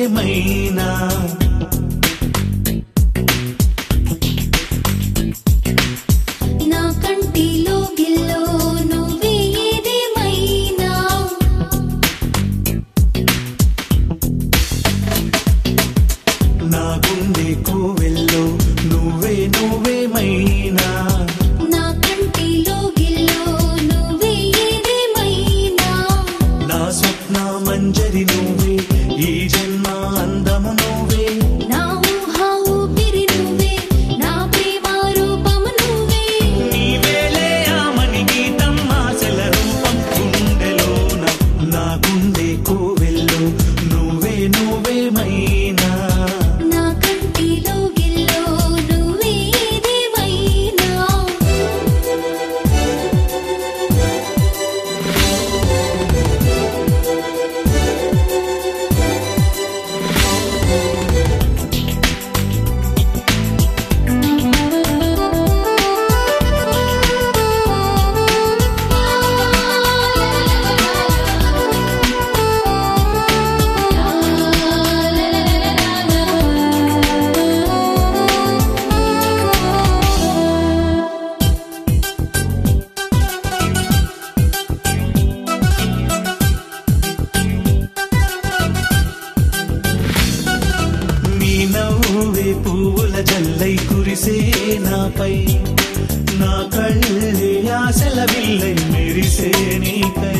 నువ్వేమైనా నా కంటిలో గిల్లో నువ్వే ఏదేమైనా నా గుండె కోవెల్లో నువ్వేమైనా నా కంటిలో గిల్లో నువ్వే ఏదేమైనా నా స్వప్న మంజరి నువ్వే ఈ జన్మ అందము నువ్వే నా ఊహ ఊపిరి నువ్వే నా ప్రేమ రూపము నువ్వే నీవేలే ఆమని గీతం ఆశల రూపం గుండెలోన నా గుండె కోవెల్లో నువ్వేమైనా నా కంటిలో గిల్లో నువ్వే ఏదేమైనా నీ నవ్వే పువ్వుల జల్లై కురిసే నాపై నా కళ్ళే ఆశల విల్లై మెరిసే నీకై